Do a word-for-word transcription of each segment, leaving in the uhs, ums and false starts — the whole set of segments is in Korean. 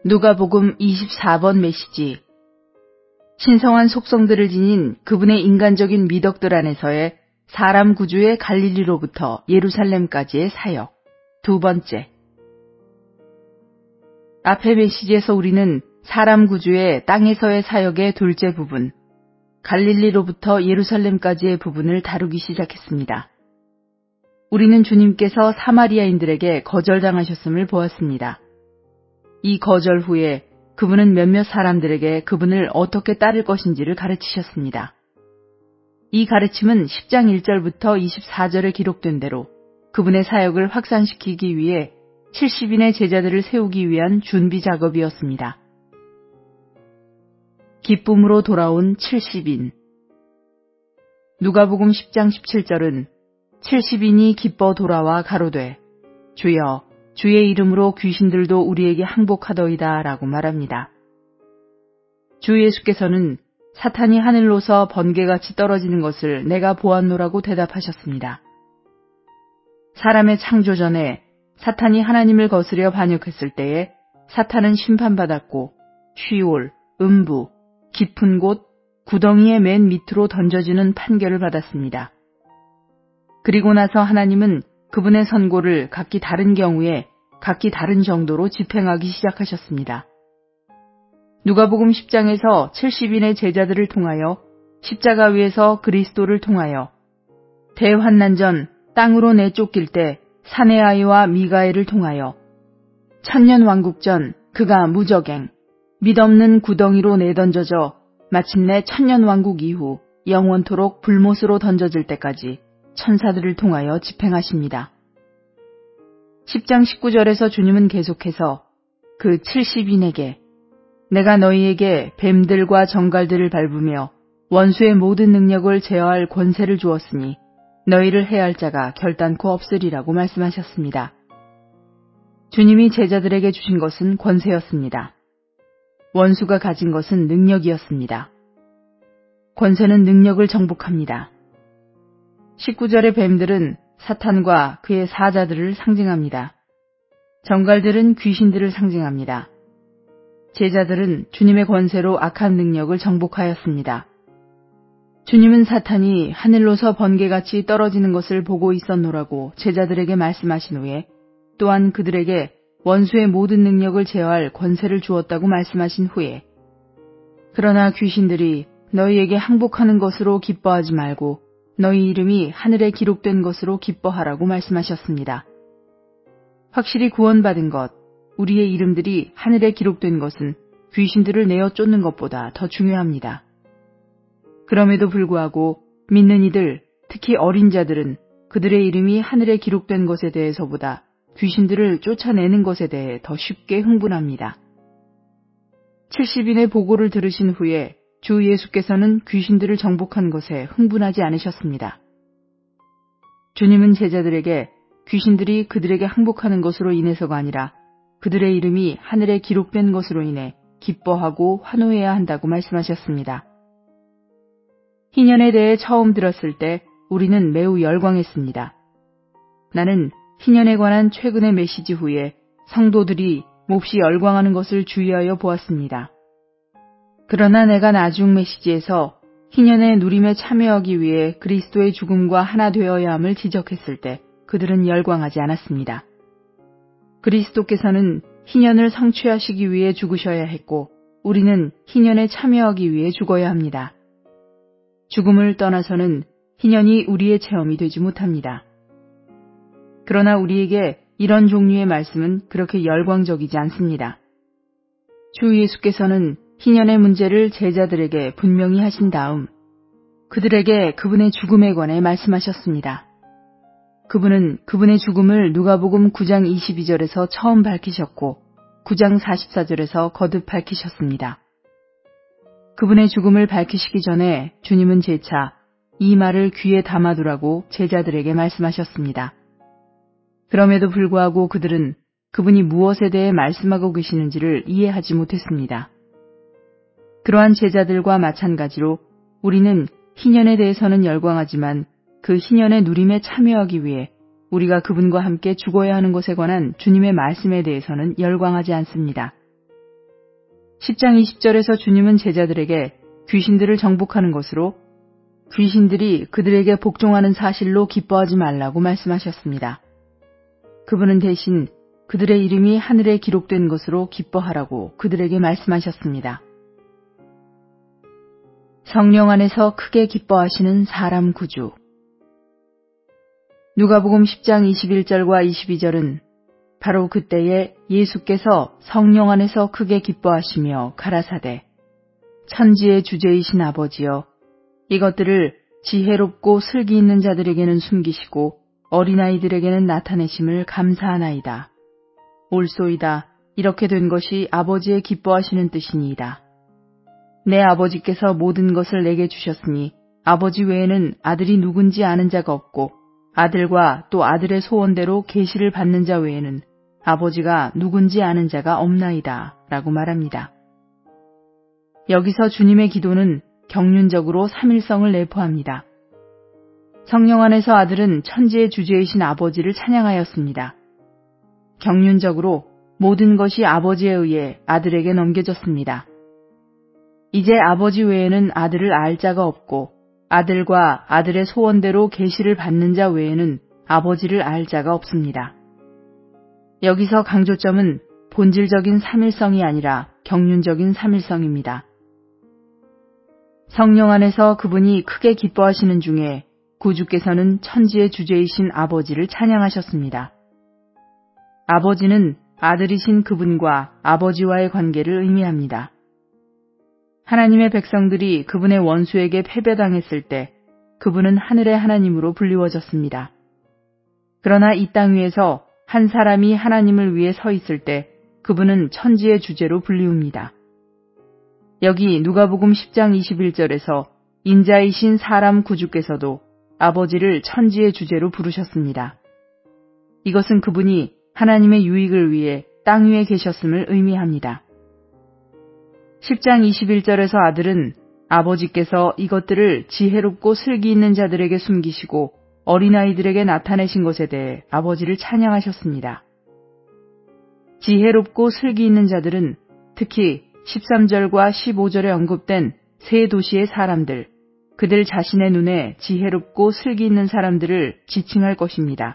누가복음 이십사 번 메시지. 신성한 속성들을 지닌 그분의 인간적인 미덕들 안에서의 사람 구주의 갈릴리로부터 예루살렘까지의 사역. 두 번째. 앞의 메시지에서 우리는 사람 구주의 땅에서의 사역의 둘째 부분, 갈릴리로부터 예루살렘까지의 부분을 다루기 시작했습니다. 우리는 주님께서 사마리아인들에게 거절당하셨음을 보았습니다. 이 거절 후에 그분은 몇몇 사람들에게 그분을 어떻게 따를 것인지를 가르치셨습니다. 이 가르침은 십 장 일 절부터 이십사 절에 기록된 대로 그분의 사역을 확산시키기 위해 칠십 인의 제자들을 세우기 위한 준비 작업이었습니다. 기쁨으로 돌아온 칠십 인. 누가복음 십 장 십칠 절은 칠십 인이 기뻐 돌아와 가로되 주여 주의 이름으로 귀신들도 우리에게 항복하더이다 라고 말합니다. 주 예수께서는 사탄이 하늘로서 번개같이 떨어지는 것을 내가 보았노라고 대답하셨습니다. 사람의 창조 전에 사탄이 하나님을 거스려 반역했을 때에 사탄은 심판받았고 쉬올, 음부, 깊은 곳, 구덩이의 맨 밑으로 던져지는 판결을 받았습니다. 그리고 나서 하나님은 그분의 선고를 각기 다른 경우에 각기 다른 정도로 집행하기 시작하셨습니다. 누가복음 십 장에서 칠십 인의 제자들을 통하여 십자가 위에서 그리스도를 통하여 대환난 전 땅으로 내쫓길 때 사내 아이와 미가엘을 통하여 천년 왕국 전 그가 무적행, 믿없는 구덩이로 내던져져 마침내 천년 왕국 이후 영원토록 불못으로 던져질 때까지 천사들을 통하여 집행하십니다. 십 장 십구 절에서 주님은 계속해서 그 칠십 인에게 내가 너희에게 뱀들과 정갈들을 밟으며 원수의 모든 능력을 제어할 권세를 주었으니 너희를 해할 자가 결단코 없으리라고 말씀하셨습니다. 주님이 제자들에게 주신 것은 권세였습니다. 원수가 가진 것은 능력이었습니다. 권세는 능력을 정복합니다. 십구 절의 뱀들은 사탄과 그의 사자들을 상징합니다. 정갈들은 귀신들을 상징합니다. 제자들은 주님의 권세로 악한 능력을 정복하였습니다. 주님은 사탄이 하늘로서 번개같이 떨어지는 것을 보고 있었노라고 제자들에게 말씀하신 후에 또한 그들에게 원수의 모든 능력을 제어할 권세를 주었다고 말씀하신 후에 그러나 귀신들이 너희에게 항복하는 것으로 기뻐하지 말고 너희 이름이 하늘에 기록된 것으로 기뻐하라고 말씀하셨습니다. 확실히 구원받은 것, 우리의 이름들이 하늘에 기록된 것은 귀신들을 내어 쫓는 것보다 더 중요합니다. 그럼에도 불구하고 믿는 이들, 특히 어린 자들은 그들의 이름이 하늘에 기록된 것에 대해서보다 귀신들을 쫓아내는 것에 대해 더 쉽게 흥분합니다. 칠십 인의 보고를 들으신 후에 주 예수께서는 귀신들을 정복한 것에 흥분하지 않으셨습니다. 주님은 제자들에게 귀신들이 그들에게 항복하는 것으로 인해서가 아니라 그들의 이름이 하늘에 기록된 것으로 인해 기뻐하고 환호해야 한다고 말씀하셨습니다. 희년에 대해 처음 들었을 때 우리는 매우 열광했습니다. 나는 희년에 관한 최근의 메시지 후에 성도들이 몹시 열광하는 것을 주의하여 보았습니다. 그러나 내가 나중 메시지에서 희년의 누림에 참여하기 위해 그리스도의 죽음과 하나 되어야 함을 지적했을 때 그들은 열광하지 않았습니다. 그리스도께서는 희년을 성취하시기 위해 죽으셔야 했고 우리는 희년에 참여하기 위해 죽어야 합니다. 죽음을 떠나서는 희년이 우리의 체험이 되지 못합니다. 그러나 우리에게 이런 종류의 말씀은 그렇게 열광적이지 않습니다. 주 예수께서는 희년의 문제를 제자들에게 분명히 하신 다음 그들에게 그분의 죽음에 관해 말씀하셨습니다. 그분은 그분의 죽음을 누가복음 구 장 이십이 절에서 처음 밝히셨고 구 장 사십사 절에서 거듭 밝히셨습니다. 그분의 죽음을 밝히시기 전에 주님은 재차 이 말을 귀에 담아두라고 제자들에게 말씀하셨습니다. 그럼에도 불구하고 그들은 그분이 무엇에 대해 말씀하고 계시는지를 이해하지 못했습니다. 그러한 제자들과 마찬가지로 우리는 희년에 대해서는 열광하지만 그 희년의 누림에 참여하기 위해 우리가 그분과 함께 죽어야 하는 것에 관한 주님의 말씀에 대해서는 열광하지 않습니다. 십 장 이십 절에서 주님은 제자들에게 귀신들을 정복하는 것으로 귀신들이 그들에게 복종하는 사실로 기뻐하지 말라고 말씀하셨습니다. 그분은 대신 그들의 이름이 하늘에 기록된 것으로 기뻐하라고 그들에게 말씀하셨습니다. 성령 안에서 크게 기뻐하시는 사람 구주. 누가복음 십 장 이십일 절과 이십이 절은 바로 그때에 예수께서 성령 안에서 크게 기뻐하시며 가라사대 천지의 주제이신 아버지여 이것들을 지혜롭고 슬기 있는 자들에게는 숨기시고 어린아이들에게는 나타내심을 감사하나이다. 옳소이다. 이렇게 된 것이 아버지의 기뻐하시는 뜻이니이다. 내 아버지께서 모든 것을 내게 주셨으니 아버지 외에는 아들이 누군지 아는 자가 없고 아들과 또 아들의 소원대로 계시를 받는 자 외에는 아버지가 누군지 아는 자가 없나이다. 라고 말합니다. 여기서 주님의 기도는 경륜적으로 삼일성을 내포합니다. 성령 안에서 아들은 천지의 주제이신 아버지를 찬양하였습니다. 경륜적으로 모든 것이 아버지에 의해 아들에게 넘겨졌습니다. 이제 아버지 외에는 아들을 알 자가 없고 아들과 아들의 소원대로 계시를 받는 자 외에는 아버지를 알 자가 없습니다. 여기서 강조점은 본질적인 삼일성이 아니라 경륜적인 삼일성입니다. 성령 안에서 그분이 크게 기뻐하시는 중에 구주께서는 천지의 주제이신 아버지를 찬양하셨습니다. 아버지는 아들이신 그분과 아버지와의 관계를 의미합니다. 하나님의 백성들이 그분의 원수에게 패배당했을 때 그분은 하늘의 하나님으로 불리워졌습니다. 그러나 이 땅 위에서 한 사람이 하나님을 위해 서 있을 때 그분은 천지의 주제로 불리웁니다. 여기 누가복음 십 장 이십일 절에서 인자이신 사람 구주께서도 아버지를 천지의 주제로 부르셨습니다. 이것은 그분이 하나님의 유익을 위해 땅 위에 계셨음을 의미합니다. 십 장 이십일 절에서 아들은 아버지께서 이것들을 지혜롭고 슬기 있는 자들에게 숨기시고 어린아이들에게 나타내신 것에 대해 아버지를 찬양하셨습니다. 지혜롭고 슬기 있는 자들은 특히 십삼 절과 십오 절에 언급된 세 도시의 사람들, 그들 자신의 눈에 지혜롭고 슬기 있는 사람들을 지칭할 것입니다.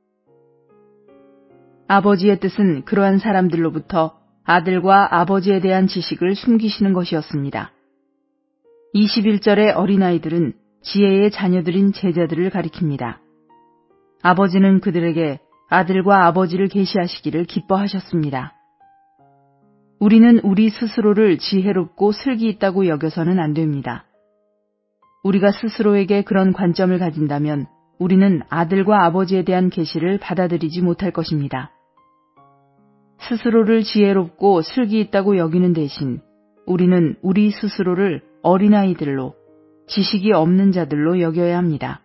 아버지의 뜻은 그러한 사람들로부터 아들과 아버지에 대한 지식을 숨기시는 것이었습니다. 이십일 절의 어린아이들은 지혜의 자녀들인 제자들을 가리킵니다. 아버지는 그들에게 아들과 아버지를 계시하시기를 기뻐하셨습니다. 우리는 우리 스스로를 지혜롭고 슬기 있다고 여겨서는 안 됩니다. 우리가 스스로에게 그런 관점을 가진다면 우리는 아들과 아버지에 대한 계시를 받아들이지 못할 것입니다. 스스로를 지혜롭고 슬기 있다고 여기는 대신 우리는 우리 스스로를 어린아이들로, 지식이 없는 자들로 여겨야 합니다.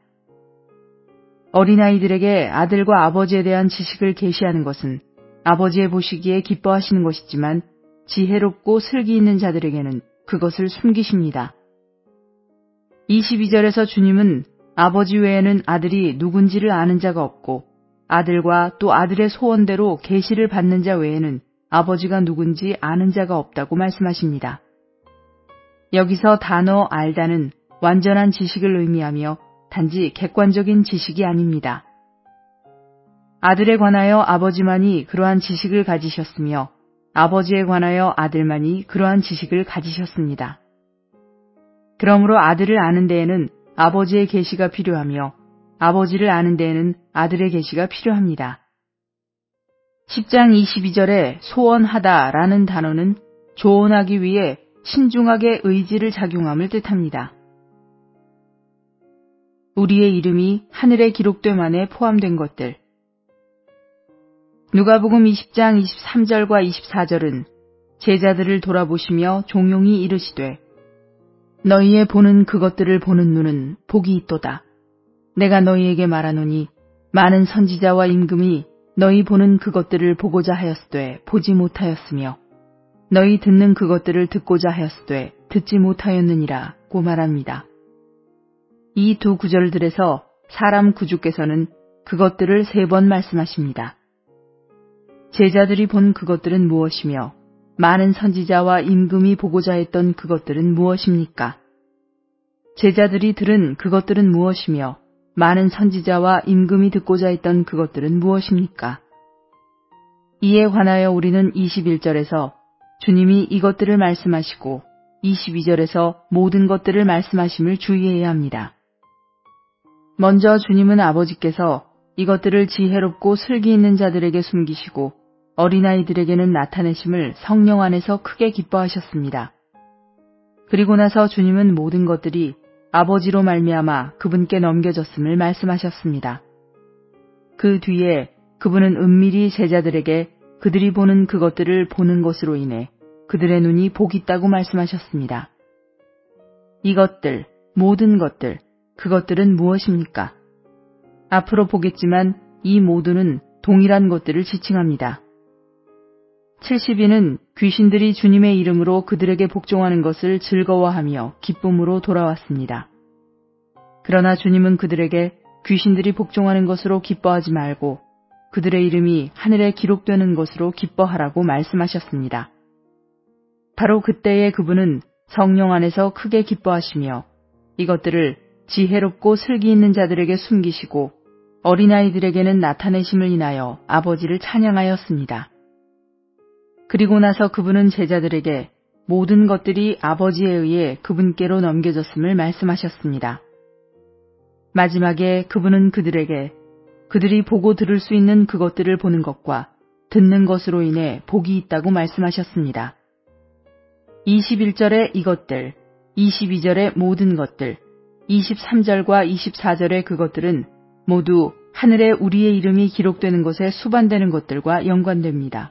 어린아이들에게 아들과 아버지에 대한 지식을 계시하는 것은 아버지의 보시기에 기뻐하시는 것이지만 지혜롭고 슬기 있는 자들에게는 그것을 숨기십니다. 이십이 절에서 주님은 아버지 외에는 아들이 누군지를 아는 자가 없고 아들과 또 아들의 소원대로 계시를 받는 자 외에는 아버지가 누군지 아는 자가 없다고 말씀하십니다. 여기서 단어 알다는 완전한 지식을 의미하며 단지 객관적인 지식이 아닙니다. 아들에 관하여 아버지만이 그러한 지식을 가지셨으며 아버지에 관하여 아들만이 그러한 지식을 가지셨습니다. 그러므로 아들을 아는 데에는 아버지의 계시가 필요하며 아버지를 아는 데에는 아들의 계시가 필요합니다. 십 장 이십이 절에 소원하다라는 단어는 조언하기 위해 신중하게 의지를 작용함을 뜻합니다. 우리의 이름이 하늘에 기록됨 안에 포함된 것들. 누가복음 이십 장 이십삼 절과 이십사 절은 제자들을 돌아보시며 종용이 이르시되 너희의 보는 그것들을 보는 눈은 복이 있도다. 내가 너희에게 말하노니 많은 선지자와 임금이 너희 보는 그것들을 보고자 하였으되 보지 못하였으며 너희 듣는 그것들을 듣고자 하였으되 듣지 못하였느니라고 말합니다. 이 두 구절들에서 사람 구주께서는 그것들을 세 번 말씀하십니다. 제자들이 본 그것들은 무엇이며 많은 선지자와 임금이 보고자 했던 그것들은 무엇입니까? 제자들이 들은 그것들은 무엇이며 많은 선지자와 임금이 듣고자 했던 그것들은 무엇입니까? 이에 관하여 우리는 이십일 절에서 주님이 이것들을 말씀하시고 이십이 절에서 모든 것들을 말씀하심을 주의해야 합니다. 먼저 주님은 아버지께서 이것들을 지혜롭고 슬기 있는 자들에게 숨기시고 어린아이들에게는 나타내심을 성령 안에서 크게 기뻐하셨습니다. 그리고 나서 주님은 모든 것들이 아버지로 말미암아 그분께 넘겨졌음을 말씀하셨습니다. 그 뒤에 그분은 은밀히 제자들에게 그들이 보는 그것들을 보는 것으로 인해 그들의 눈이 복이 있다고 말씀하셨습니다. 이것들, 모든 것들, 그것들은 무엇입니까? 앞으로 보겠지만 이 모두는 동일한 것들을 지칭합니다. 칠십인은 귀신들이 주님의 이름으로 그들에게 복종하는 것을 즐거워하며 기쁨으로 돌아왔습니다. 그러나 주님은 그들에게 귀신들이 복종하는 것으로 기뻐하지 말고 그들의 이름이 하늘에 기록되는 것으로 기뻐하라고 말씀하셨습니다. 바로 그때에 그분은 성령 안에서 크게 기뻐하시며 이것들을 지혜롭고 슬기 있는 자들에게 숨기시고 어린아이들에게는 나타내심을 인하여 아버지를 찬양하였습니다. 그리고 나서 그분은 제자들에게 모든 것들이 아버지에 의해 그분께로 넘겨졌음을 말씀하셨습니다. 마지막에 그분은 그들에게 그들이 보고 들을 수 있는 그것들을 보는 것과 듣는 것으로 인해 복이 있다고 말씀하셨습니다. 이십일 절의 이것들, 이십이 절의 모든 것들, 이십삼 절과 이십사 절의 그것들은 모두 하늘에 우리의 이름이 기록되는 것에 수반되는 것들과 연관됩니다.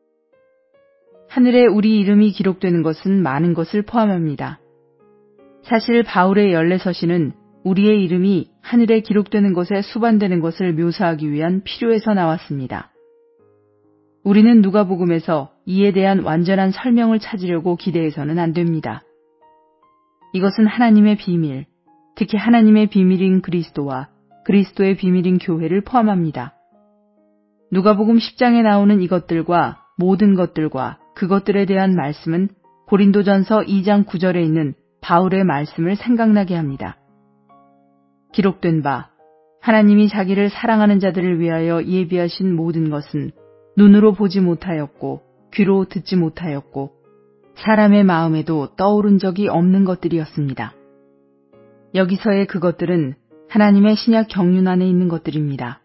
하늘에 우리 이름이 기록되는 것은 많은 것을 포함합니다. 사실 바울의 열례서신은 우리의 이름이 하늘에 기록되는 것에 수반되는 것을 묘사하기 위한 필요에서 나왔습니다. 우리는 누가복음에서 이에 대한 완전한 설명을 찾으려고 기대해서는 안 됩니다. 이것은 하나님의 비밀, 특히 하나님의 비밀인 그리스도와 그리스도의 비밀인 교회를 포함합니다. 누가복음 십 장에 나오는 이것들과 모든 것들과 그것들에 대한 말씀은 고린도전서 이 장 구 절에 있는 바울의 말씀을 생각나게 합니다. 기록된 바 하나님이 자기를 사랑하는 자들을 위하여 예비하신 모든 것은 눈으로 보지 못하였고 귀로 듣지 못하였고 사람의 마음에도 떠오른 적이 없는 것들이었습니다. 여기서의 그것들은 하나님의 신약 경륜 안에 있는 것들입니다.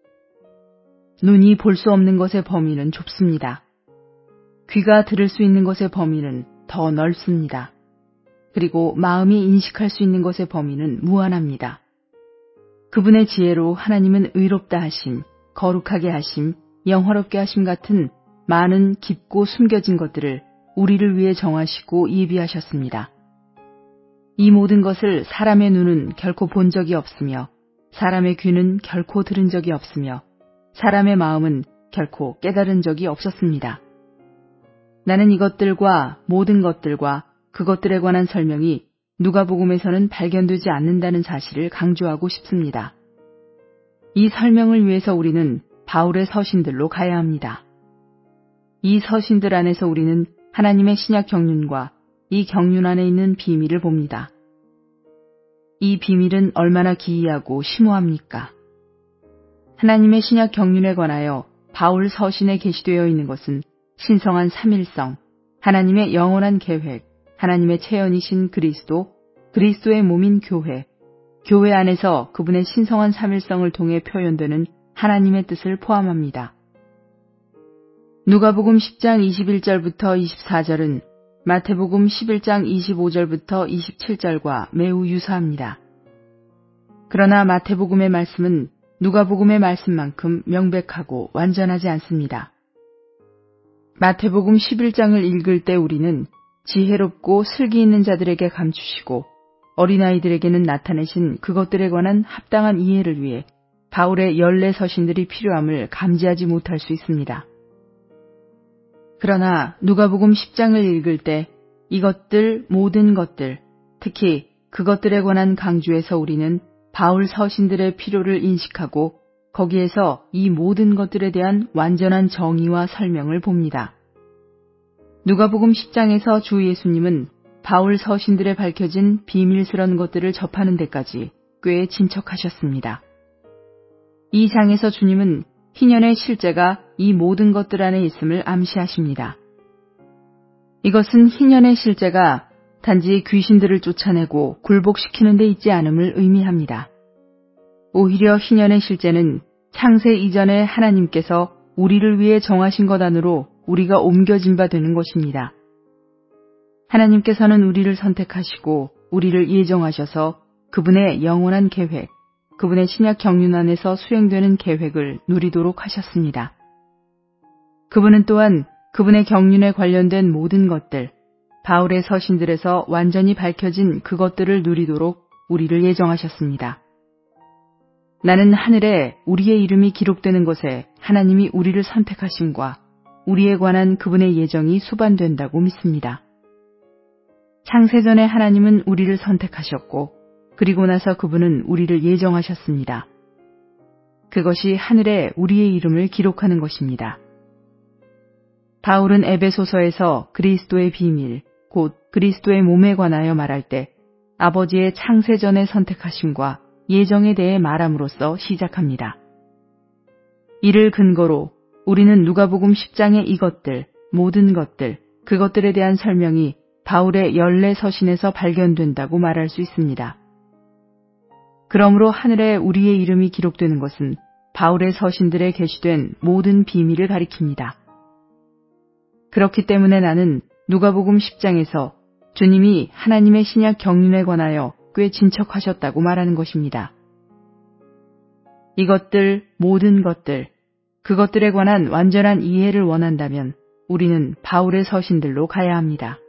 눈이 볼 수 없는 것의 범위는 좁습니다. 귀가 들을 수 있는 것의 범위는 더 넓습니다. 그리고 마음이 인식할 수 있는 것의 범위는 무한합니다. 그분의 지혜로 하나님은 의롭다 하심, 거룩하게 하심, 영화롭게 하심 같은 많은 깊고 숨겨진 것들을 우리를 위해 정하시고 예비하셨습니다. 이 모든 것을 사람의 눈은 결코 본 적이 없으며 사람의 귀는 결코 들은 적이 없으며 사람의 마음은 결코 깨달은 적이 없었습니다. 나는 이것들과 모든 것들과 그것들에 관한 설명이 누가복음에서는 발견되지 않는다는 사실을 강조하고 싶습니다. 이 설명을 위해서 우리는 바울의 서신들로 가야 합니다. 이 서신들 안에서 우리는 하나님의 신약 경륜과 이 경륜 안에 있는 비밀을 봅니다. 이 비밀은 얼마나 기이하고 심오합니까? 하나님의 신약 경륜에 관하여 바울 서신에 게시되어 있는 것은 신성한 삼일성, 하나님의 영원한 계획, 하나님의 체현이신 그리스도, 그리스도의 몸인 교회, 교회 안에서 그분의 신성한 삼일성을 통해 표현되는 하나님의 뜻을 포함합니다. 누가복음 십 장 이십일 절부터 이십사 절은 마태복음 십일 장 이십오 절부터 이십칠 절과 매우 유사합니다. 그러나 마태복음의 말씀은 누가복음의 말씀만큼 명백하고 완전하지 않습니다. 마태복음 십일 장을 읽을 때 우리는 지혜롭고 슬기 있는 자들에게 감추시고 어린아이들에게는 나타내신 그것들에 관한 합당한 이해를 위해 바울의 열례 서신들이 필요함을 감지하지 못할 수 있습니다. 그러나 누가복음 십 장을 읽을 때 이것들, 모든 것들, 특히 그것들에 관한 강조에서 우리는 바울 서신들의 필요를 인식하고 거기에서 이 모든 것들에 대한 완전한 정의와 설명을 봅니다. 누가복음 십 장에서 주 예수님은 바울 서신들에 밝혀진 비밀스런 것들을 접하는 데까지 꽤 진척하셨습니다. 이 장에서 주님은 희년의 실제가 이 모든 것들 안에 있음을 암시하십니다. 이것은 희년의 실제가 단지 귀신들을 쫓아내고 굴복시키는 데 있지 않음을 의미합니다. 오히려 희년의 실제는 창세 이전에 하나님께서 우리를 위해 정하신 것 안으로 우리가 옮겨진 바 되는 것입니다. 하나님께서는 우리를 선택하시고 우리를 예정하셔서 그분의 영원한 계획, 그분의 신약 경륜 안에서 수행되는 계획을 누리도록 하셨습니다. 그분은 또한 그분의 경륜에 관련된 모든 것들, 바울의 서신들에서 완전히 밝혀진 그것들을 누리도록 우리를 예정하셨습니다. 나는 하늘에 우리의 이름이 기록되는 것에 하나님이 우리를 선택하심과 우리에 관한 그분의 예정이 수반된다고 믿습니다. 창세전에 하나님은 우리를 선택하셨고 그리고 나서 그분은 우리를 예정하셨습니다. 그것이 하늘에 우리의 이름을 기록하는 것입니다. 바울은 에베소서에서 그리스도의 비밀, 곧 그리스도의 몸에 관하여 말할 때 아버지의 창세전의 선택하심과 예정에 대해 말함으로써 시작합니다. 이를 근거로 우리는 누가복음 십 장의 이것들, 모든 것들, 그것들에 대한 설명이 바울의 열네 서신에서 발견된다고 말할 수 있습니다. 그러므로 하늘에 우리의 이름이 기록되는 것은 바울의 서신들에 게시된 모든 비밀을 가리킵니다. 그렇기 때문에 나는 누가복음 십 장에서 주님이 하나님의 신약 경륜에 관하여 꽤 진척하셨다고 말하는 것입니다. 이것들, 모든 것들, 그것들에 관한 완전한 이해를 원한다면 우리는 바울의 서신들로 가야 합니다.